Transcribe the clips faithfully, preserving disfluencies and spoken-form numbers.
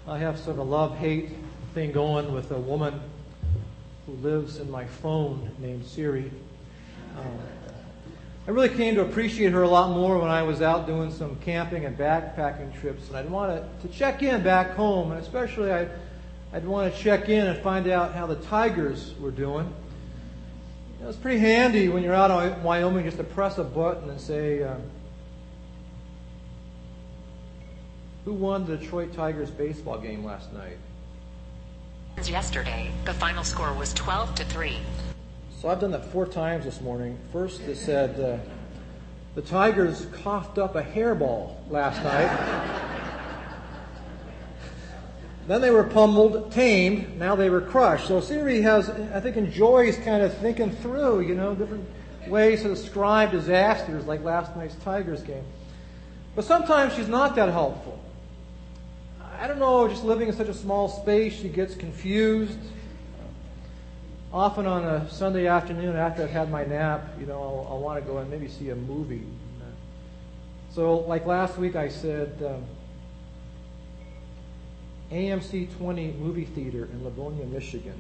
I have sort of a love-hate thing going with a woman who lives in my phone named Siri. Um, I really came to appreciate her a lot more when I was out doing some camping and backpacking trips, and I'd want to, to check in back home, and especially I'd, I'd want to check in and find out how the Tigers were doing. You know, it's pretty handy when you're out in Wyoming just to press a button and say, uh, who won the Detroit Tigers baseball game last night? Yesterday, the final score was twelve to three. So I've done that four times this morning. First it said, uh, the Tigers coughed up a hairball last night. Then they were pummeled, tamed. Now they were crushed. So Siri has, I think, enjoys kind of thinking through, you know, different ways to describe disasters like last night's Tigers game. But sometimes she's not that helpful. I don't know, just living in such a small space, she gets confused. Often on a Sunday afternoon after I've had my nap, you know, I'll, I'll want to go and maybe see a movie. So like last week I said, um, A M C twenty movie theater in Livonia, Michigan.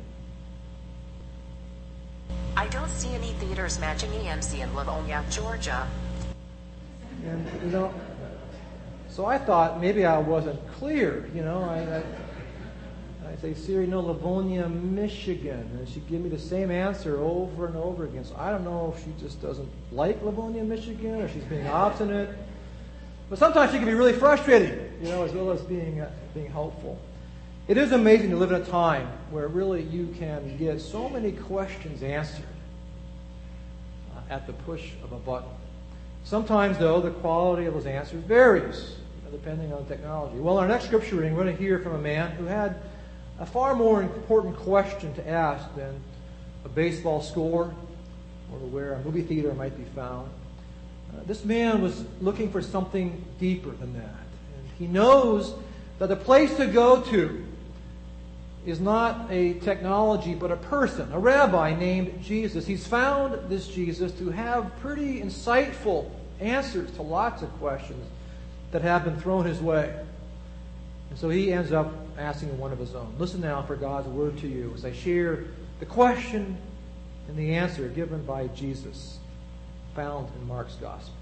I don't see any theaters matching A M C in Livonia, Georgia. And, you know, so I thought maybe I wasn't clear, you know. I, I, I say, Siri, no, Livonia, Michigan. And she'd give me the same answer over and over again. So I don't know if she just doesn't like Livonia, Michigan, or she's being obstinate. But sometimes she can be really frustrating, you know, as well as being uh, being helpful. It is amazing to live in a time where really you can get so many questions answered uh, at the push of a button. Sometimes, though, the quality of those answers varies, depending on technology. Well, in our next scripture reading, we're going to hear from a man who had a far more important question to ask than a baseball score or where a movie theater might be found. Uh, this man was looking for something deeper than that. And he knows that the place to go to is not a technology, but a person, a rabbi named Jesus. He's found this Jesus to have pretty insightful answers to lots of questions that have been thrown his way. And so he ends up asking one of his own. Listen now for God's word to you as I share the question and the answer given by Jesus, found in Mark's Gospel.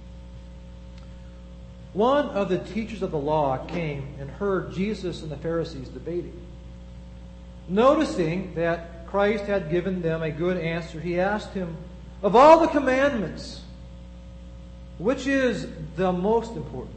One of the teachers of the law came and heard Jesus and the Pharisees debating. Noticing that Christ had given them a good answer, he asked him, of all the commandments, which is the most important?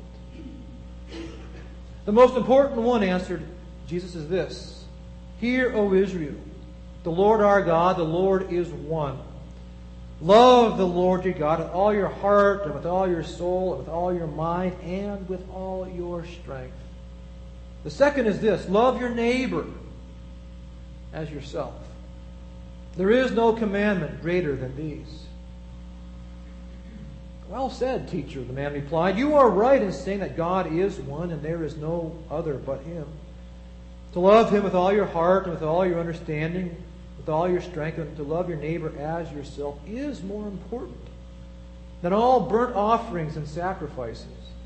The most important one, answered Jesus, is this. Hear, O Israel, the Lord our God, the Lord is one. Love the Lord your God with all your heart and with all your soul and with all your mind and with all your strength. The second is this. Love your neighbor as yourself. There is no commandment greater than these. Well said, teacher, the man replied. You are right in saying that God is one and there is no other but Him. To love Him with all your heart and with all your understanding, with all your strength, and to love your neighbor as yourself is more important than all burnt offerings and sacrifices.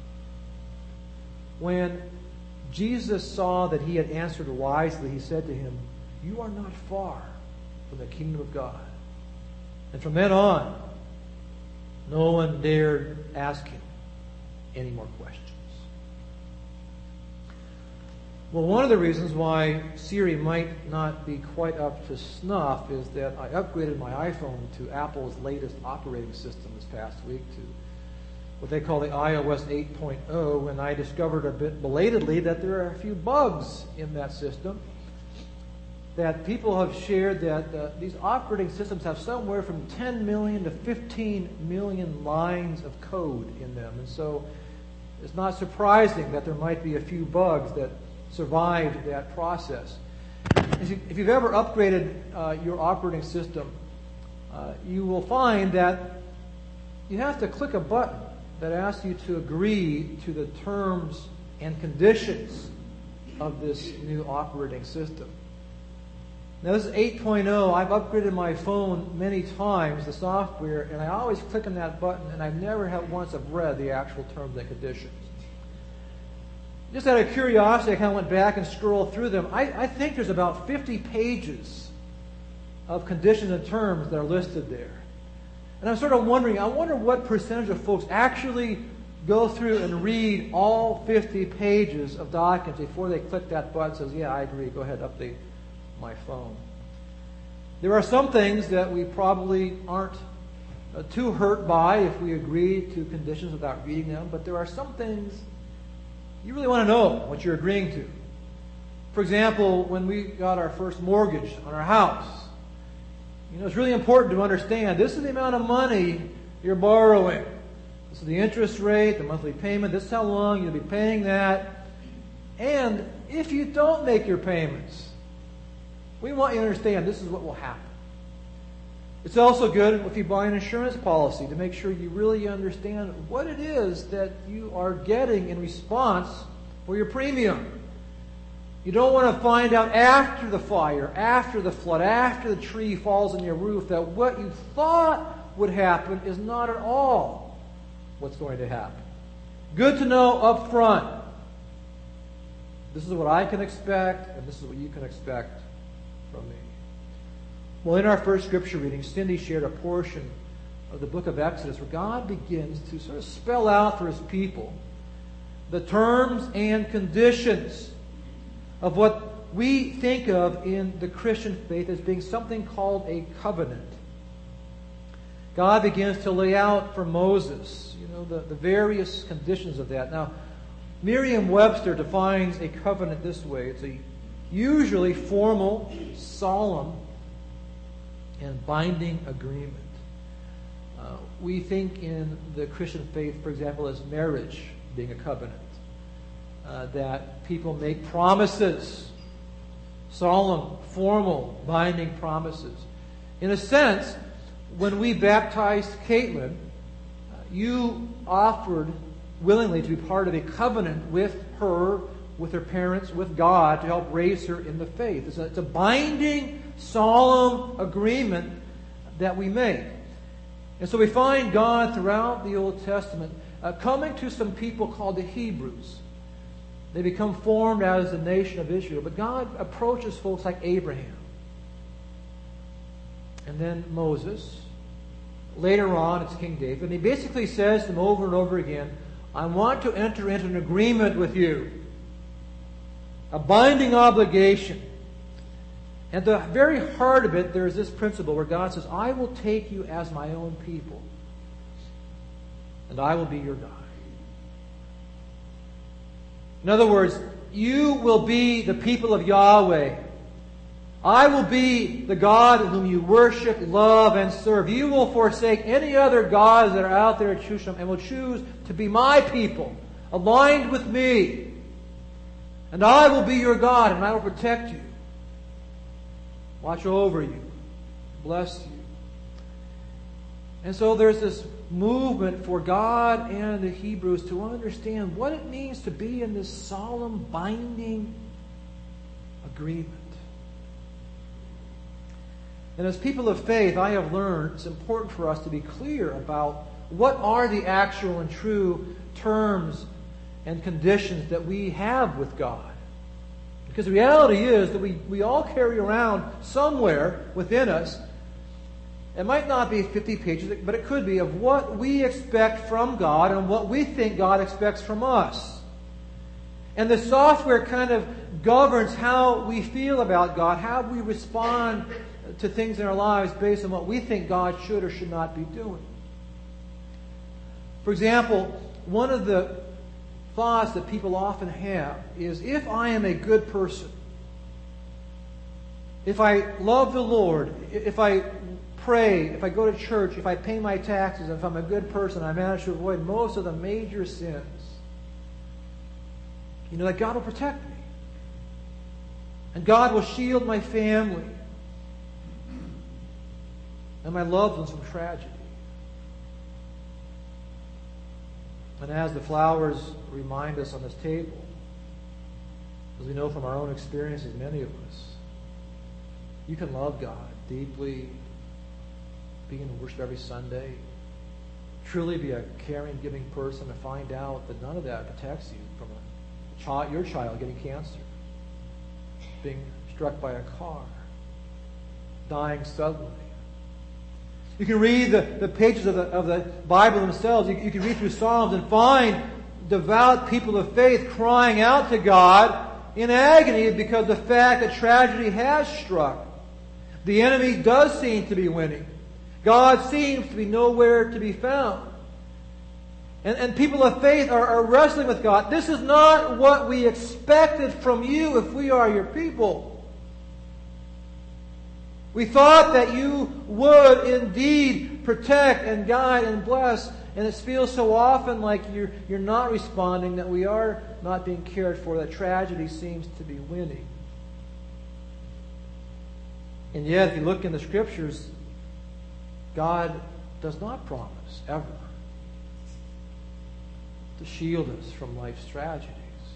When Jesus saw that he had answered wisely, he said to him, you are not far from the kingdom of God. And from then on, no one dared ask him any more questions. Well, one of the reasons why Siri might not be quite up to snuff is that I upgraded my iPhone to Apple's latest operating system this past week to what they call the i O S eight point oh, and I discovered a bit belatedly that there are a few bugs in that system. That people have shared that uh, these operating systems have somewhere from ten million to fifteen million lines of code in them. And so it's not surprising that there might be a few bugs that survived that process. If you've ever upgraded uh, your operating system, uh, you will find that you have to click a button that asks you to agree to the terms and conditions of this new operating system. Now this is eight point oh. I've upgraded my phone many times, the software, and I always click on that button, and I've never had once have read the actual terms and conditions. just out of curiosity, I kind of went back and scrolled through them. I, I think there's about fifty pages of conditions and terms that are listed there. And I'm sort of wondering, I wonder what percentage of folks actually go through and read all fifty pages of documents before they click that button that says, yeah, I agree, go ahead, update my phone. There are some things that we probably aren't uh, too hurt by if we agree to conditions without reading them, but there are some things you really want to know what you're agreeing to. For example, when we got our first mortgage on our house, you know, it's really important to understand this is the amount of money you're borrowing. This is the interest rate, the monthly payment, this is how long you'll be paying that. And if you don't make your payments, we want you to understand this is what will happen. It's also good if you buy an insurance policy to make sure you really understand what it is that you are getting in response for your premium. You don't want to find out after the fire, after the flood, after the tree falls on your roof that what you thought would happen is not at all what's going to happen. Good to know up front. This is what I can expect, and this is what you can expect from me. Well, in our first scripture reading, Cindy shared a portion of the book of Exodus where God begins to sort of spell out for His people the terms and conditions of what we think of in the Christian faith as being something called a covenant. God begins to lay out for Moses, you know, the, the various conditions of that. Now, Merriam-Webster defines a covenant this way. It's a usually formal, solemn, and binding agreement. Uh, we think in the Christian faith, for example, as marriage being a covenant. Uh, that people make promises, solemn, formal, binding promises. In a sense, when we baptized Caitlin, uh, you offered willingly to be part of a covenant with her, with her parents, with God, to help raise her in the faith. It's a, it's a binding, solemn agreement that we make. And so we find God throughout the Old Testament uh, coming to some people called the Hebrews. They become formed as the nation of Israel. But God approaches folks like Abraham. And then Moses. Later on, it's King David. And he basically says to them over and over again, I want to enter into an agreement with you. A binding obligation. And the very heart of it, there is this principle where God says, I will take you as my own people. And I will be your God. In other words, you will be the people of Yahweh. I will be the God whom you worship, love, and serve. You will forsake any other gods that are out there at Shushan and will choose to be my people, aligned with me. And I will be your God, and I will protect you, watch over you, bless you. And so there's this movement for God and the Hebrews to understand what it means to be in this solemn, binding agreement. And as people of faith, I have learned it's important for us to be clear about what are the actual and true terms and conditions that we have with God. Because the reality is that we, we all carry around somewhere within us, it might not be fifty pages, but it could be, of what we expect from God and what we think God expects from us. And the software kind of governs how we feel about God, how we respond to things in our lives based on what we think God should or should not be doing. For example, one of the thoughts that people often have is, if I am a good person, if I love the Lord, if I pray, if I go to church, if I pay my taxes, if I'm a good person, I manage to avoid most of the major sins, you know, that God will protect me. And God will shield my family and my loved ones from tragedy. And as the flowers remind us on this table, as we know from our own experiences, many of us, you can love God deeply, be in worship every Sunday, truly be a caring, giving person, and find out that none of that protects you from a child, your child getting cancer, being struck by a car, dying suddenly. You can read the, the pages of the, of the Bible themselves. You, you can read through Psalms and find devout people of faith crying out to God in agony because of the fact that tragedy has struck. The enemy does seem to be winning. God seems to be nowhere to be found. And, and people of faith are, are wrestling with God. This is not what we expected from you if we are your people. We thought that you would indeed protect and guide and bless, and it feels so often like you're, you're not responding, that we are not being cared for, that tragedy seems to be winning. And yet, if you look in the Scriptures, God does not promise, ever, to shield us from life's tragedies.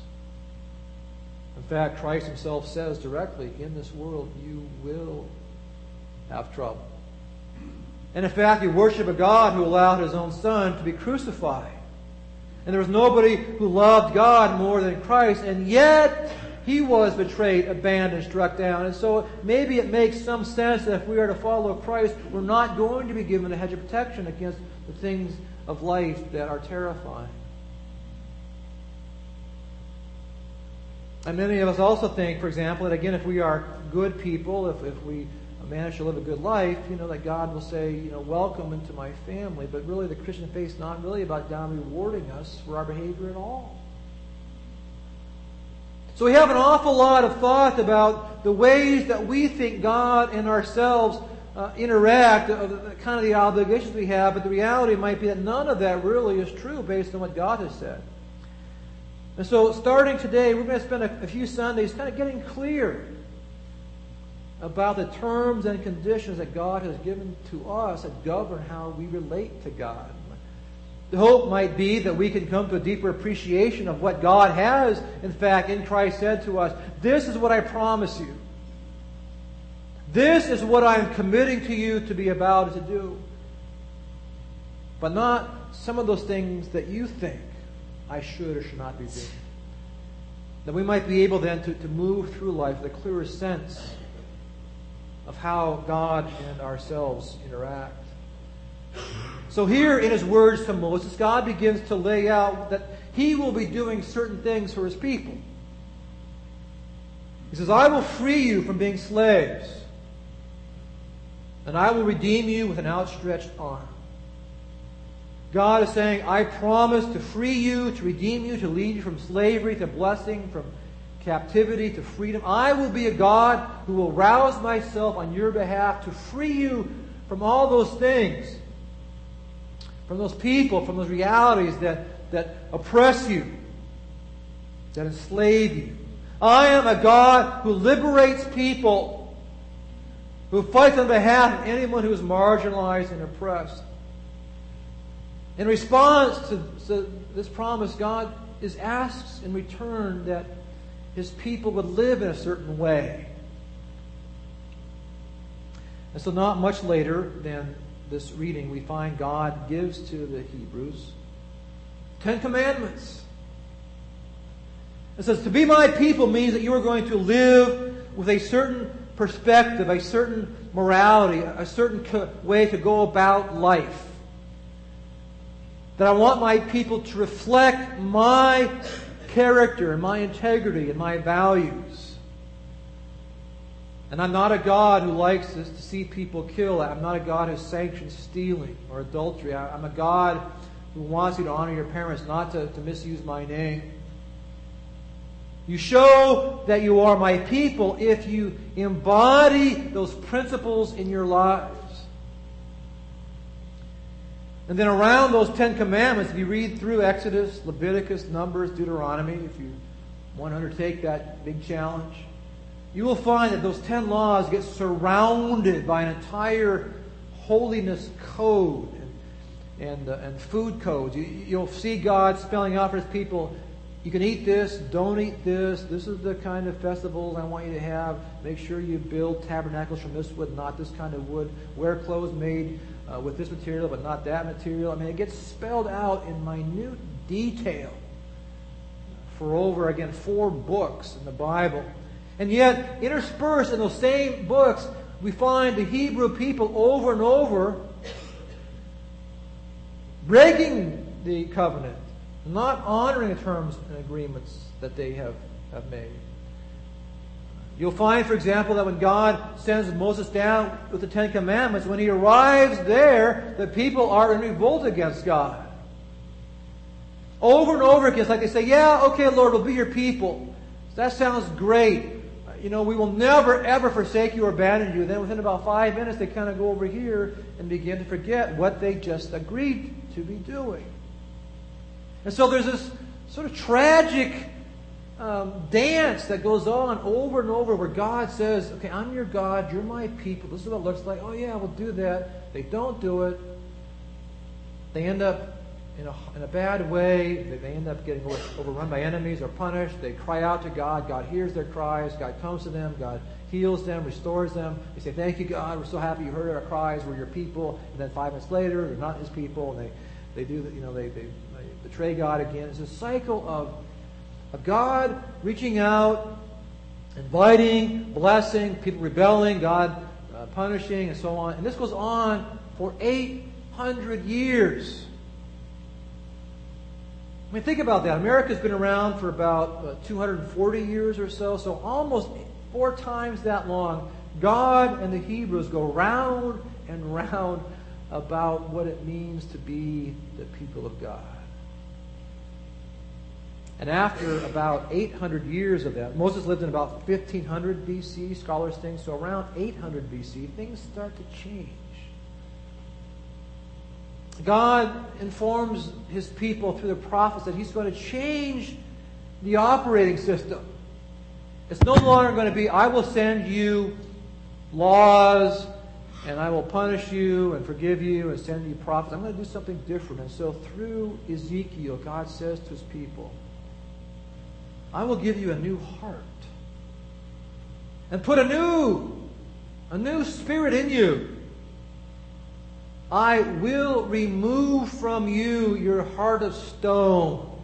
In fact, Christ Himself says directly, in this world you will have trouble. And in fact, you worship a God who allowed His own Son to be crucified. And there was nobody who loved God more than Christ, and yet He was betrayed, abandoned, struck down. And so maybe it makes some sense that if we are to follow Christ, we're not going to be given a hedge of protection against the things of life that are terrifying. And many of us also think, for example, that again, if we are good people, if, if we manage to live a good life, you know, that God will say, you know, welcome into my family. But really the Christian faith is not really about God rewarding us for our behavior at all. So we have an awful lot of thought about the ways that we think God and ourselves uh, interact, uh, the, kind of the obligations we have, but the reality might be that none of that really is true based on what God has said. And so starting today, we're going to spend a, a few Sundays kind of getting clear about the terms and conditions that God has given to us that govern how we relate to God. The hope might be that we can come to a deeper appreciation of what God has, in fact, in Christ said to us. This is what I promise you. This is what I'm committing to you to be about and to do. But not some of those things that you think I should or should not be doing. That we might be able then to, to move through life with a clearer sense of how God and ourselves interact. So here in His words to Moses, God begins to lay out that He will be doing certain things for His people. He says, I will free you from being slaves, and I will redeem you with an outstretched arm. God is saying, I promise to free you, to redeem you, to lead you from slavery to blessing, from captivity to freedom. I will be a God who will rouse myself on your behalf to free you from all those things, from those people, from those realities that, that oppress you, that enslave you. I am a God who liberates people, who fights on behalf of anyone who is marginalized and oppressed. In response to, to this promise, God is asks in return that His people would live in a certain way. And so not much later than this reading, we find God gives to the Hebrews Ten Commandments. It says, to be my people means that you are going to live with a certain perspective, a certain morality, a certain co- way to go about life. That I want my people to reflect my character and my integrity and my values. And I'm not a God who likes to, to see people kill. I'm not a God who sanctions stealing or adultery. I, I'm a God who wants you to honor your parents, not to, to misuse my name. You show that you are my people if you embody those principles in your lives. And then around those Ten Commandments, if you read through Exodus, Leviticus, Numbers, Deuteronomy, if you want to undertake that big challenge, you will find that those ten laws get surrounded by an entire holiness code and, and, uh, and food codes. You, you'll see God spelling out for His people, you can eat this, don't eat this, this is the kind of festivals I want you to have. Make sure you build tabernacles from this wood, not this kind of wood. Wear clothes made Uh, with this material, but not that material. I mean, it gets spelled out in minute detail for over, again, four books in the Bible. And yet, interspersed in those same books, we find the Hebrew people over and over breaking the covenant, not honoring the terms and agreements that they have, have made. You'll find, for example, that when God sends Moses down with the Ten Commandments, when he arrives there, the people are in revolt against God. Over and over again, it's like they say, yeah, okay, Lord, we'll be your people. That sounds great. You know, we will never, ever forsake you or abandon you. Then within about five minutes, they kind of go over here and begin to forget what they just agreed to be doing. And so there's this sort of tragic um, dance that goes on over and over where God says, okay, I'm your God, you're my people. This is what it looks like. Oh yeah, we'll do that. They don't do it. They end up in a, in a bad way. They, they end up getting over, overrun by enemies or punished. They cry out to God. God hears their cries. God comes to them. God heals them, restores them. They say, thank you, God. We're so happy you heard our cries. We're your people. And then five minutes later, they're not his people. And they, they do, you know, they, they, they betray God again. It's a cycle of a God reaching out, inviting, blessing, people rebelling, God uh, punishing, and so on. And this goes on for eight hundred years. I mean, think about that. America's been around for about uh, two hundred forty years or so, so almost four times that long. God and the Hebrews go round and round about what it means to be the people of God. And after about eight hundred years of that, Moses lived in about fifteen hundred B C, scholars think, so around eight hundred B C, things start to change. God informs his people through the prophets that he's going to change the operating system. It's no longer going to be, I will send you laws and I will punish you and forgive you and send you prophets. I'm going to do something different. And so through Ezekiel, God says to his people, I will give you a new heart and put a new, a new spirit in you. I will remove from you your heart of stone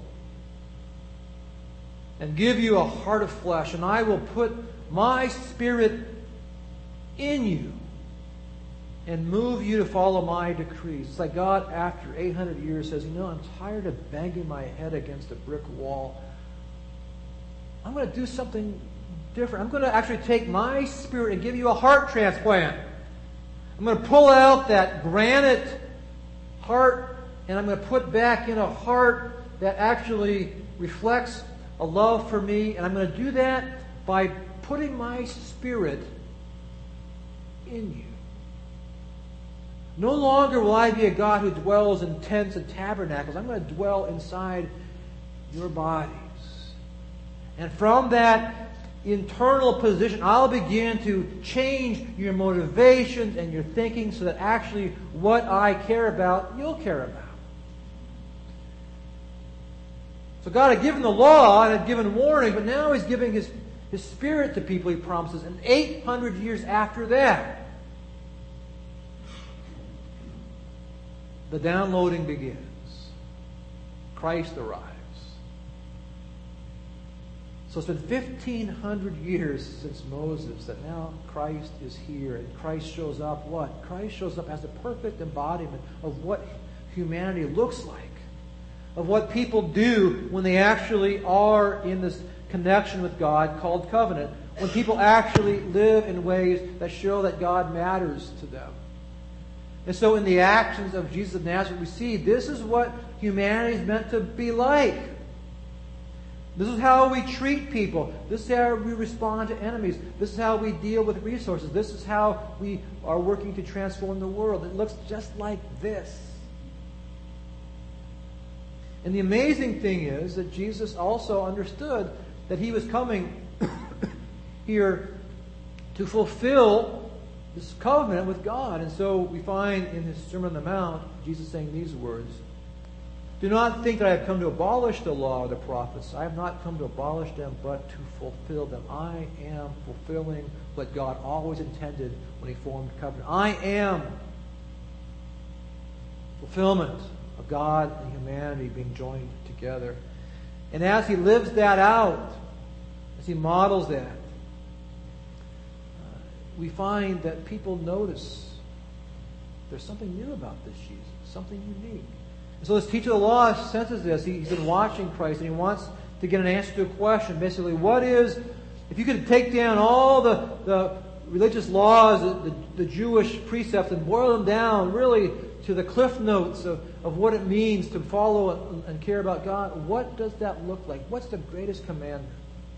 and give you a heart of flesh, and I will put my spirit in you and move you to follow my decrees. It's like God, after eight hundred years, says, you know, I'm tired of banging my head against a brick wall. I'm going to do something different. I'm going to actually take my spirit and give you a heart transplant. I'm going to pull out that granite heart and I'm going to put back in a heart that actually reflects a love for me. And I'm going to do that by putting my spirit in you. No longer will I be a God who dwells in tents and tabernacles. I'm going to dwell inside your bodies. And from that internal position, I'll begin to change your motivations and your thinking so that actually what I care about, you'll care about. So God had given the law and had given warning, but now he's giving his, his spirit to people, he promises. And eight hundred years after that, the downloading begins. Christ arrives. So it's been fifteen hundred years since Moses that now Christ is here. And Christ shows up what? Christ shows up as a perfect embodiment of what humanity looks like. Of what people do when they actually are in this connection with God called covenant. When people actually live in ways that show that God matters to them. And so in the actions of Jesus of Nazareth, we see this is what humanity is meant to be like. This is how we treat people. This is how we respond to enemies. This is how we deal with resources. This is how we are working to transform the world. It looks just like this. And the amazing thing is that Jesus also understood that he was coming here to fulfill this covenant with God. And so we find in his Sermon on the Mount, Jesus saying these words, do not think that I have come to abolish the law or the prophets. I have not come to abolish them, but to fulfill them. I am fulfilling what God always intended when he formed covenant. I am fulfillment of God and humanity being joined together. And as he lives that out, as he models that, uh, we find that people notice there's something new about this Jesus, something unique. And so this teacher of the law senses this. He, he's been watching Christ, and he wants to get an answer to a question. Basically, what is, if you could take down all the, the religious laws, the, the, the Jewish precepts, and boil them down really to the cliff notes of, of what it means to follow and, and care about God, what does that look like? What's the greatest commandment?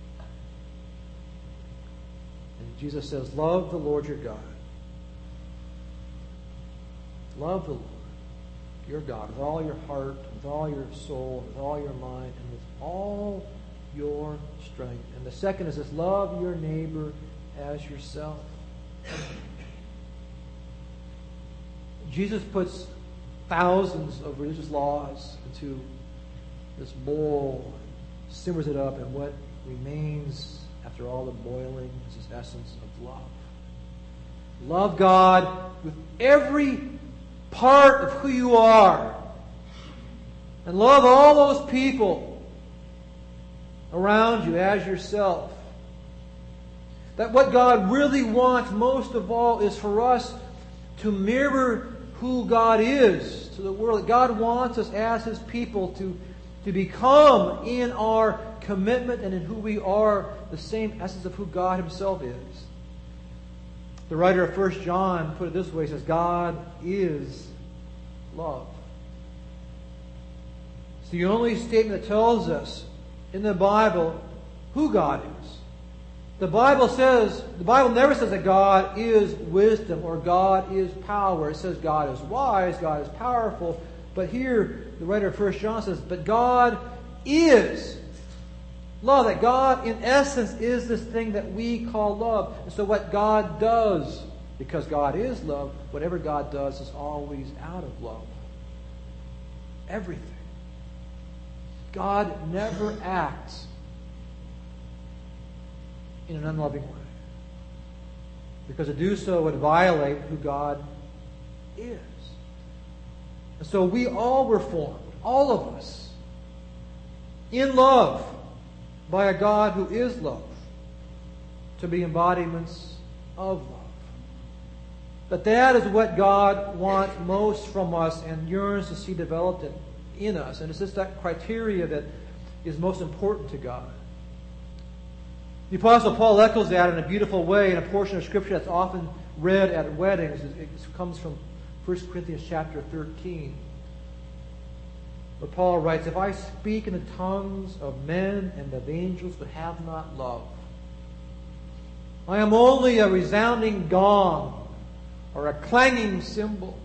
And Jesus says, love the Lord your God. Love the Lord your God with all your heart, with all your soul, with all your mind, and with all your strength. And the second is this, love your neighbor as yourself. Jesus puts thousands of religious laws into this bowl, simmers it up, and what remains after all the boiling is this essence of love. Love God with every part of who you are. And love all those people around you as yourself. That what God really wants most of all is for us to mirror who God is to the world. God wants us as His people to, to become in our commitment and in who we are the same essence of who God Himself is. The writer of First John put it this way. He says, God is love. It's the only statement that tells us in the Bible who God is. The Bible says, the Bible never says that God is wisdom or God is power. It says God is wise, God is powerful. But here, the writer of First John says, but God is love. That God, in essence, is this thing that we call love. And so what God does, because God is love, whatever God does is always out of love. Everything. God never acts in an unloving way. Because to do so would violate who God is. And so we all were formed, all of us, in love by a God who is love, to be embodiments of love. But that is what God wants most from us and yearns to see developed in, in us. And it's just that criteria that is most important to God. The Apostle Paul echoes that in a beautiful way in a portion of Scripture that's often read at weddings. It comes from First Corinthians chapter thirteen. Where Paul writes, if I speak in the tongues of men and of angels but have not love, I am only a resounding gong or a clanging cymbal.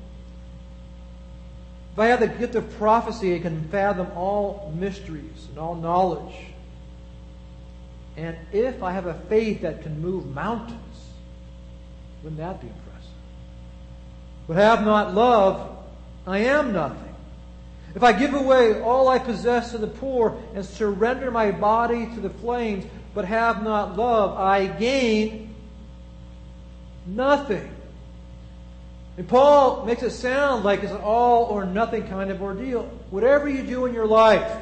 If I have the gift of prophecy, I can fathom all mysteries and all knowledge. And if I have a faith that can move mountains, wouldn't that be impressive? But have not love, I am nothing. If I give away all I possess to the poor and surrender my body to the flames, but have not love, I gain nothing. And Paul makes it sound like it's an all or nothing kind of ordeal. Whatever you do in your life,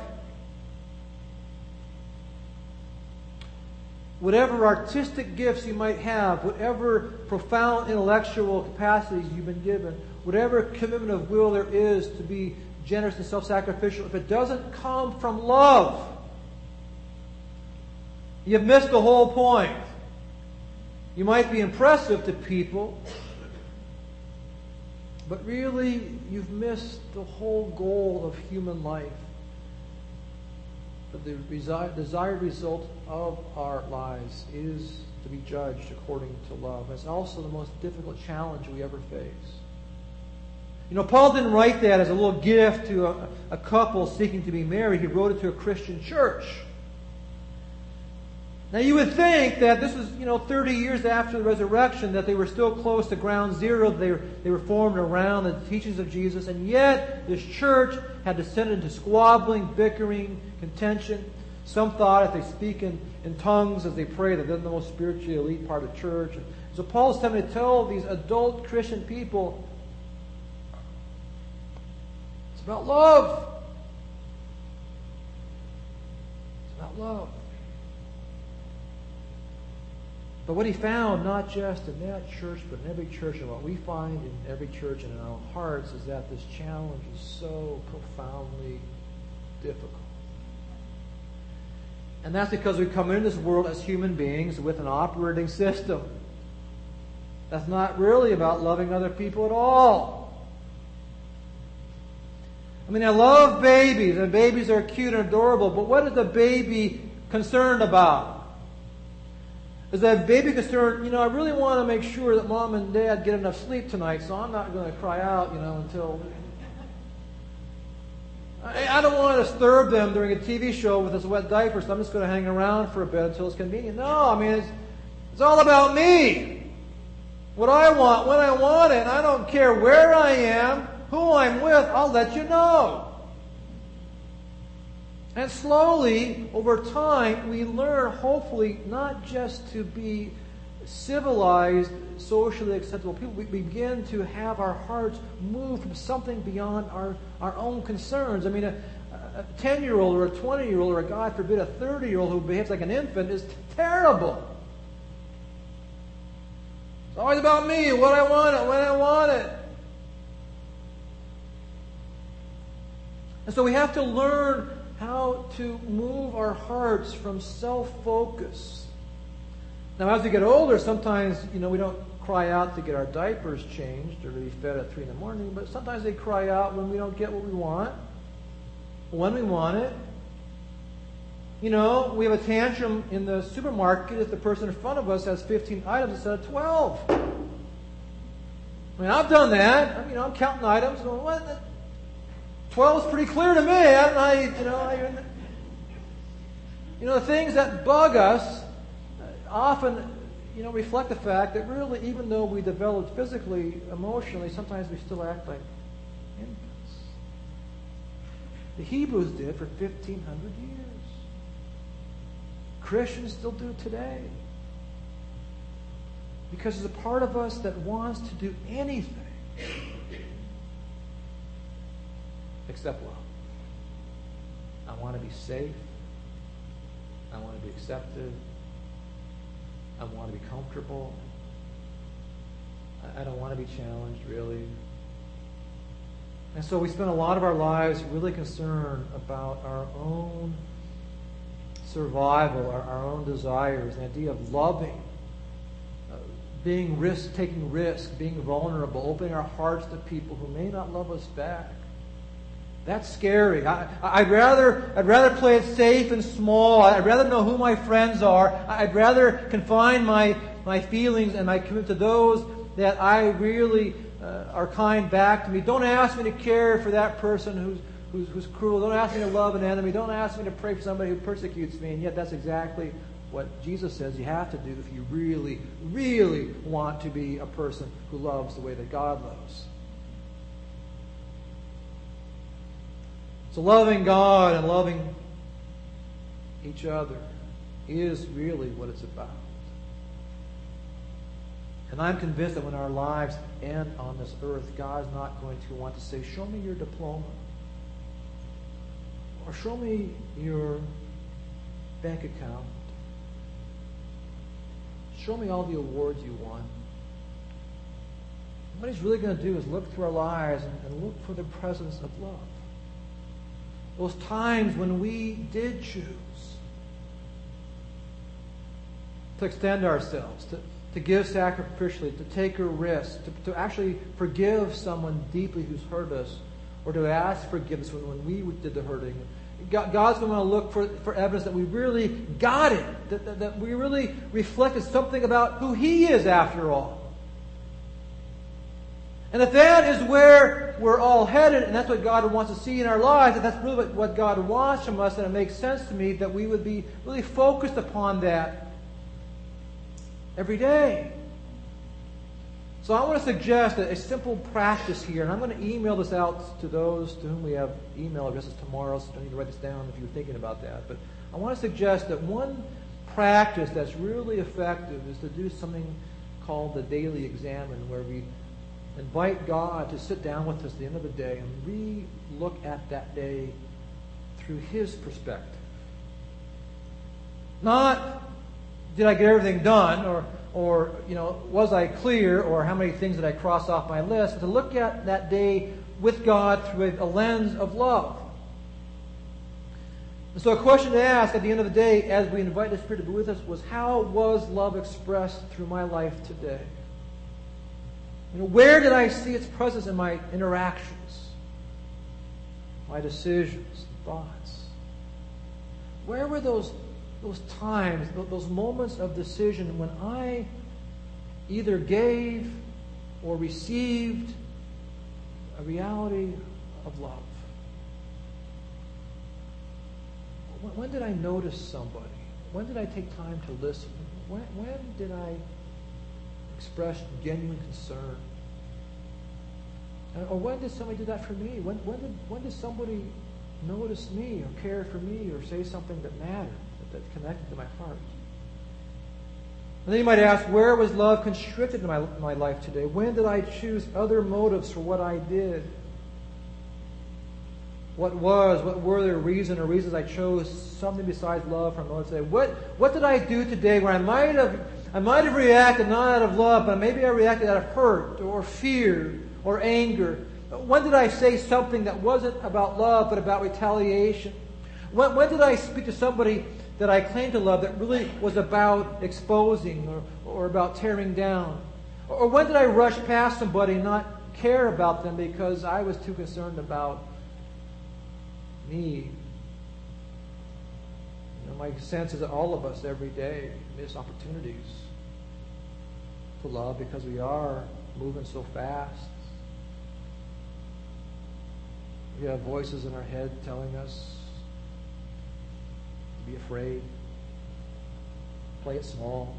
whatever artistic gifts you might have, whatever profound intellectual capacities you've been given, whatever commitment of will there is to be generous and self-sacrificial, if it doesn't come from love, you've missed the whole point. You might be impressive to people, but really you've missed the whole goal of human life. But the desired result of our lives is to be judged according to love. It's also the most difficult challenge we ever face. You know, Paul didn't write that as a little gift to a, a couple seeking to be married. He wrote it to a Christian church. Now you would think that this was, you know, thirty years after the resurrection, that they were still close to ground zero. They were, they were formed around the teachings of Jesus. And yet, this church had descended into squabbling, bickering, contention. Some thought if they speak in, in tongues as they pray, that they're the most spiritually elite part of church. And so Paul's telling to tell these adult Christian people, it's about love. about love. But what he found, not just in that church, but in every church, and what we find in every church and in our hearts, is that this challenge is so profoundly difficult. And that's because we come into this world as human beings with an operating system. That's not really about loving other people at all. I mean, I love babies, and babies are cute and adorable, but what is the baby concerned about? Is that baby concerned, you know, I really want to make sure that mom and dad get enough sleep tonight, so I'm not going to cry out, you know, until... I, I don't want to disturb them during a T V show with this wet diaper, so I'm just going to hang around for a bit until it's convenient. No, I mean, it's, it's all about me. What I want, when I want it, and I don't care where I am, who I'm with, I'll let you know. And slowly, over time, we learn, hopefully, not just to be civilized, socially acceptable people. We begin to have our hearts move from something beyond our, our own concerns. I mean, a, a ten-year-old or a twenty-year-old or, a, God forbid, a thirty-year-old who behaves like an infant is terrible. It's always about me, what I want it, when I want it. And so we have to learn how to move our hearts from self-focus. Now, as we get older, sometimes, you know, we don't cry out to get our diapers changed or to be fed at three in the morning, but sometimes they cry out when we don't get what we want, when we want it. You know, we have a tantrum in the supermarket if the person in front of us has fifteen items instead of twelve. I mean, I've done that. You know, I'm counting items, going, what? twelve is pretty clear to me. I don't know how you, you know, how you, you know, the things that bug us often, you know, reflect the fact that really, even though we developed physically, emotionally, sometimes we still act like infants. The Hebrews did for fifteen hundred years. Christians still do today. Because there's a part of us that wants to do anything except love. I want to be safe. I want to be accepted. I want to be comfortable. I don't want to be challenged, really. And so we spend a lot of our lives really concerned about our own survival, our, our own desires, the idea of loving, uh, being risk, taking risks, being vulnerable, opening our hearts to people who may not love us back. That's scary. I, I'd rather I'd rather play it safe and small. I'd rather know who my friends are. I'd rather confine my my feelings and my commitment to those that I really uh, are kind back to me. Don't ask me to care for that person who's who's who's cruel. Don't ask me to love an enemy. Don't ask me to pray for somebody who persecutes me. And yet, that's exactly what Jesus says you have to do if you really, really want to be a person who loves the way that God loves. So loving God and loving each other is really what it's about. And I'm convinced that when our lives end on this earth, God's not going to want to say, show me your diploma. Or show me your bank account. Show me all the awards you won. What He's really going to do is look through our lives and, and look for the presence of love. Those times when we did choose to extend ourselves, to, to give sacrificially, to take a risk, to, to actually forgive someone deeply who's hurt us, or to ask forgiveness when, when we did the hurting. God, God's going to want to look for, for evidence that we really got it, that, that, that we really reflected something about who He is after all. And if that is where we're all headed, and that's what God wants to see in our lives, and that's really what, what God wants from us, and it makes sense to me that we would be really focused upon that every day. So I want to suggest a, a simple practice here, and I'm going to email this out to those to whom we have email addresses tomorrow, so you don't need to write this down if you're thinking about that. But I want to suggest that one practice that's really effective is to do something called the daily examine, where we invite God to sit down with us at the end of the day and re-look at that day through His perspective. Not did I get everything done, or, or you know, was I clear, or how many things did I cross off my list, but to look at that day with God through a, a lens of love. And so a question to ask at the end of the day as we invite the Spirit to be with us was, how was love expressed through my life today? You know, where did I see its presence in my interactions, my decisions, and thoughts? Where were those, those times, those moments of decision when I either gave or received a reality of love? When did I notice somebody? When did I take time to listen? When, when did I express genuine concern? Or when did somebody do that for me? When, when, did, when did somebody notice me or care for me or say something that mattered, that, that connected to my heart? And then you might ask, where was love constricted in my, my life today? When did I choose other motives for what I did? What was, what were the reason or reasons I chose something besides love from the Lord today? What, what did I do today where I might have, I might have reacted not out of love, but maybe I reacted out of hurt or fear or anger? When did I say something that wasn't about love but about retaliation? When, when did I speak to somebody that I claimed to love that really was about exposing or, or about tearing down? Or when did I rush past somebody and not care about them because I was too concerned about me? You know, my sense is that all of us every day miss opportunities to love because we are moving so fast. We have voices in our head telling us to be afraid, play it small.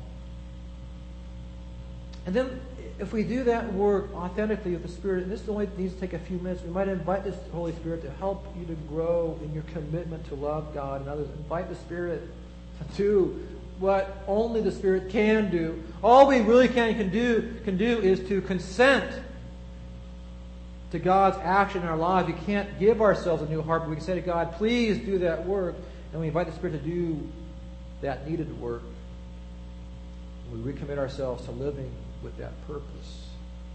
And then if we do that work authentically with the Spirit, and this only needs to take a few minutes, we might invite this Holy Spirit to help you to grow in your commitment to love God and others. Invite the Spirit to do what only the Spirit can do. All we really can, can do can do is to consent to God's action in our lives. We can't give ourselves a new heart, but we can say to God, please do that work. And we invite the Spirit to do that needed work. We recommit ourselves to living with that purpose.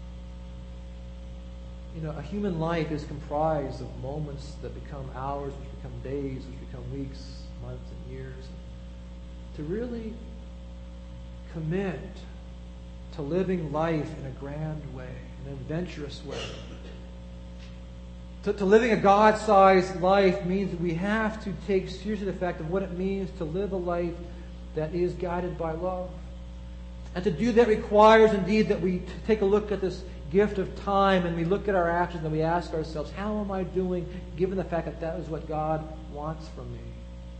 You know, a human life is comprised of moments that become hours, which become days, which become weeks, months, and years. To really commit to living life in a grand way, in an adventurous way. To, to living a God-sized life means that we have to take seriously the fact of what it means to live a life that is guided by love. And to do that requires indeed that we take a look at this gift of time and we look at our actions and we ask ourselves, how am I doing given the fact that that is what God wants from me?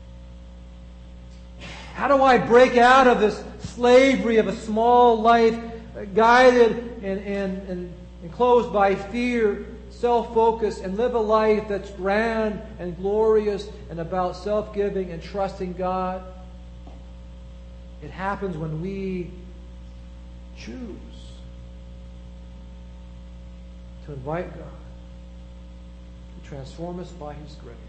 How do I break out of this slavery of a small life guided and, and, and enclosed by fear, self-focus, and live a life that's grand and glorious and about self-giving and trusting God? It happens when we choose to invite God to transform us by His grace.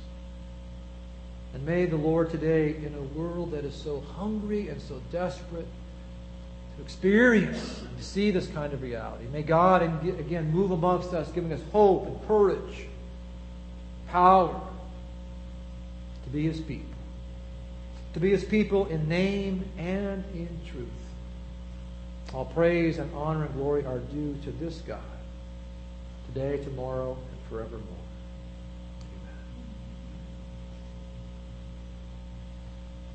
And may the Lord today, in a world that is so hungry and so desperate to experience and to see this kind of reality, may God again move amongst us, giving us hope and courage, power to be His people. To be His people in name and in truth. All praise and honor and glory are due to this God, today, tomorrow, and forevermore.